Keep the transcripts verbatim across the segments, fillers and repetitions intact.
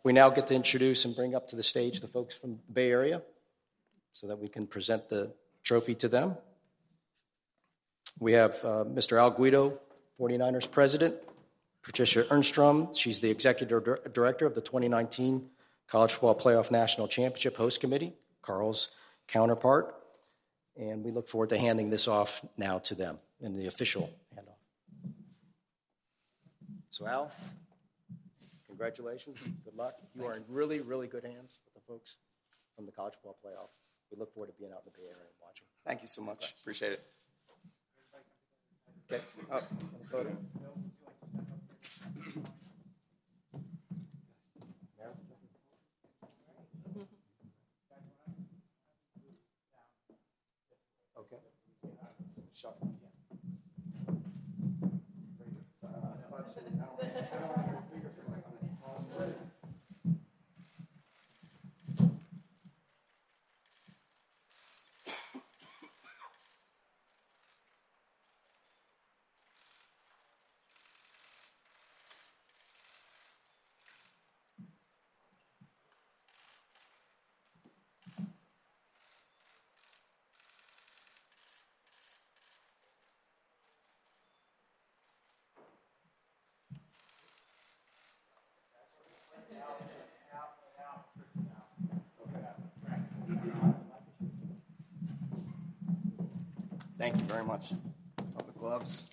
we now get to introduce and bring up to the stage the folks from the Bay Area so that we can present the trophy to them. We have uh, Mister Al Guido, forty-niners president, Patricia Ernstrom, she's the executive director of the twenty nineteen College Football Playoff National Championship Host Committee, Carl's counterpart, and we look forward to handing this off now to them in the official handoff. So Al, congratulations, good luck. You are in really, really good hands with the folks from the College Football Playoff. We look forward to being out in the Bay Area and watching. Thank you so much. Congrats. Appreciate it. Okay. Oh, photo. Okay. Shuffle. Thank you very much. All the gloves.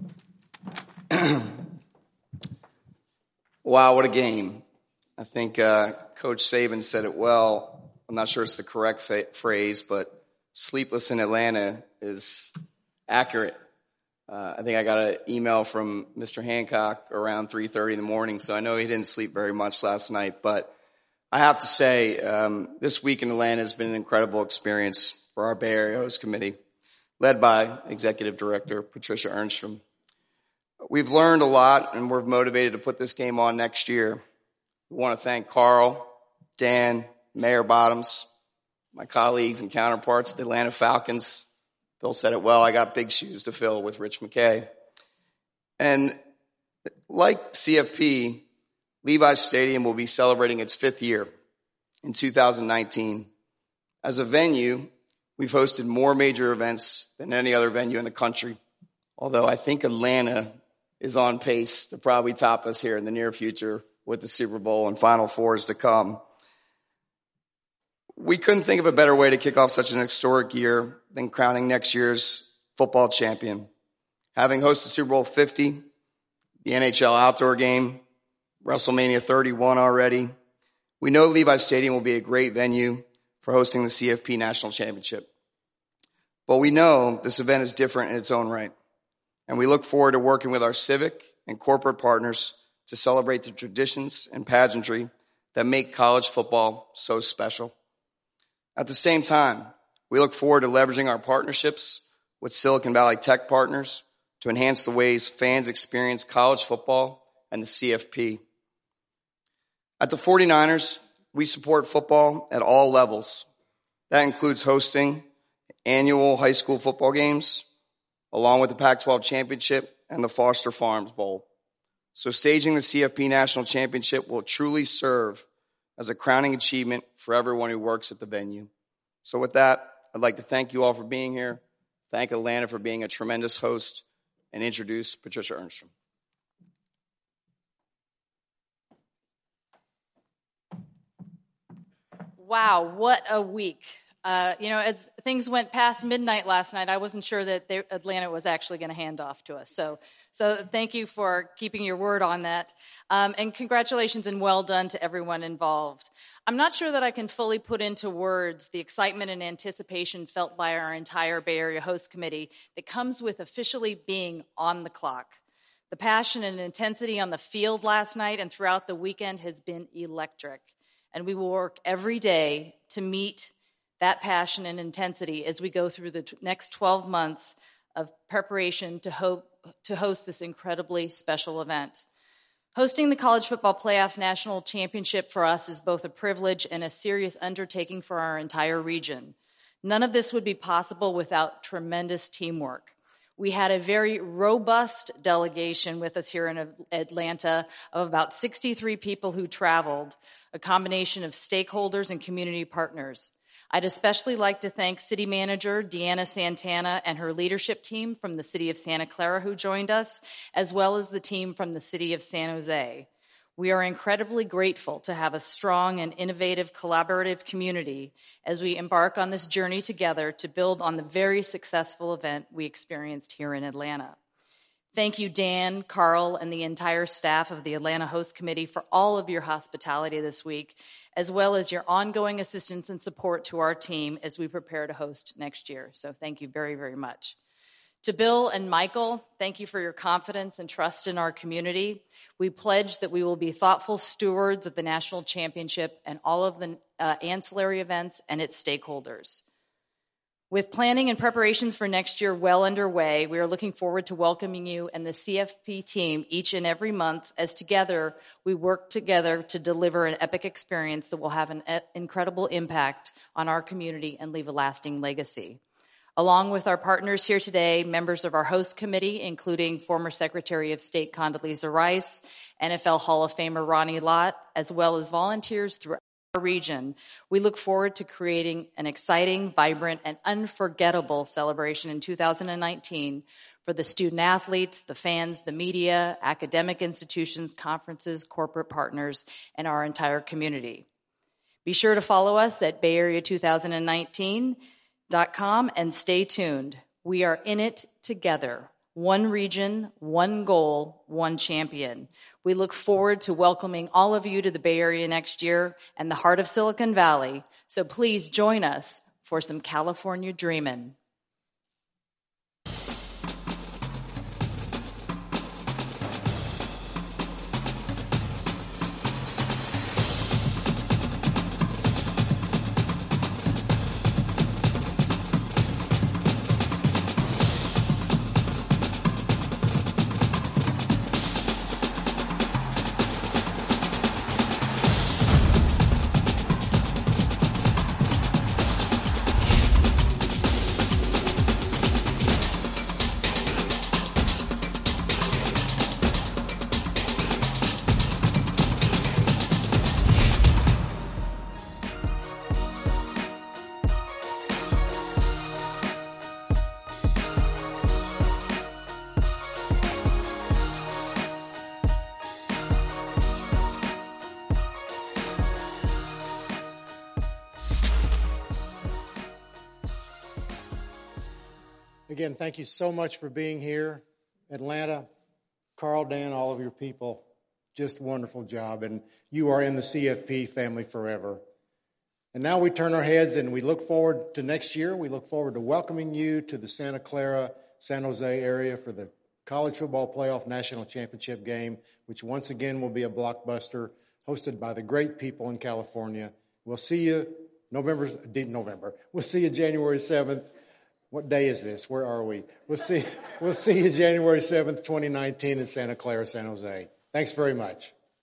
Wow, what a game. I think uh, Coach Saban said it well. I'm not sure it's the correct fa- phrase, but sleepless in Atlanta is accurate. Uh, I think I got an email from Mister Hancock around three thirty in the morning, so I know he didn't sleep very much last night. But I have to say, um, this week in Atlanta has been an incredible experience for our Bay Area Host Committee, led by Executive Director Patricia Ernstrom. We've learned a lot, and we're motivated to put this game on next year. We want to thank Carl, Dan, Mayor Bottoms, my colleagues and counterparts at the Atlanta Falcons. Bill said it well, I got big shoes to fill with Rich McKay. And like C F P, Levi's Stadium will be celebrating its fifth year in two thousand nineteen. As a venue, we've hosted more major events than any other venue in the country, although I think Atlanta is on pace to probably top us here in the near future with the Super Bowl and Final Fours to come. We couldn't think of a better way to kick off such an historic year than crowning next year's football champion. Having hosted Super Bowl fifty, the N H L outdoor game, WrestleMania thirty-one already, we know Levi's Stadium will be a great venue for hosting the C F P National Championship. But we know this event is different in its own right, and we look forward to working with our civic and corporate partners to celebrate the traditions and pageantry that make college football so special. At the same time, we look forward to leveraging our partnerships with Silicon Valley tech partners to enhance the ways fans experience college football and the C F P. At the forty-niners, we support football at all levels. That includes hosting annual high school football games, along with the Pac twelve Championship and the Foster Farms Bowl. So staging the C F P National Championship will truly serve as a crowning achievement for everyone who works at the venue. So with that, I'd like to thank you all for being here, thank Atlanta for being a tremendous host, and introduce Patricia Ernstrom. Wow, what a week. Uh, you know, as things went past midnight last night, I wasn't sure that they, Atlanta was actually going to hand off to us. So so thank you for keeping your word on that. Um, and congratulations and well done to everyone involved. I'm not sure that I can fully put into words the excitement and anticipation felt by our entire Bay Area Host Committee that comes with officially being on the clock. The passion and intensity on the field last night and throughout the weekend has been electric. And we will work every day to meet that passion and intensity as we go through the t- next twelve months of preparation to, ho- to host this incredibly special event. Hosting the College Football Playoff National Championship for us is both a privilege and a serious undertaking for our entire region. None of this would be possible without tremendous teamwork. We had a very robust delegation with us here in Atlanta of about sixty-three people who traveled, a combination of stakeholders and community partners. I'd especially like to thank City Manager Deanna Santana and her leadership team from the City of Santa Clara who joined us, as well as the team from the City of San Jose. We are incredibly grateful to have a strong and innovative collaborative community as we embark on this journey together to build on the very successful event we experienced here in Atlanta. Thank you, Dan, Carl, and the entire staff of the Atlanta Host Committee for all of your hospitality this week, as well as your ongoing assistance and support to our team as we prepare to host next year. So thank you very, very much. To Bill and Michael, thank you for your confidence and trust in our community. We pledge that we will be thoughtful stewards of the national championship and all of the uh, ancillary events and its stakeholders. With planning and preparations for next year well underway, we are looking forward to welcoming you and the C F P team each and every month as together we work together to deliver an epic experience that will have an e- incredible impact on our community and leave a lasting legacy. Along with our partners here today, members of our host committee, including former Secretary of State Condoleezza Rice, N F L Hall of Famer Ronnie Lott, as well as volunteers throughout our region, we look forward to creating an exciting, vibrant, and unforgettable celebration in two thousand nineteen for the student athletes, the fans, the media, academic institutions, conferences, corporate partners, and our entire community. Be sure to follow us at Bay Area twenty nineteen dot com and stay tuned. We are in it together. One region, one goal, one champion. We look forward to welcoming all of you to the Bay Area next year and the heart of Silicon Valley. So please join us for some California dreamin'. Again, thank you so much for being here. Atlanta, Carl, Dan, all of your people, just wonderful job. And you are in the C F P family forever. And now we turn our heads and we look forward to next year. We look forward to welcoming you to the Santa Clara, San Jose area for the College Football Playoff National Championship game, which once again will be a blockbuster hosted by the great people in California. We'll see you November, November. We'll see you January seventh. What day is this? Where are we? We'll see, we'll see you January seventh, twenty nineteen in Santa Clara, San Jose. Thanks very much.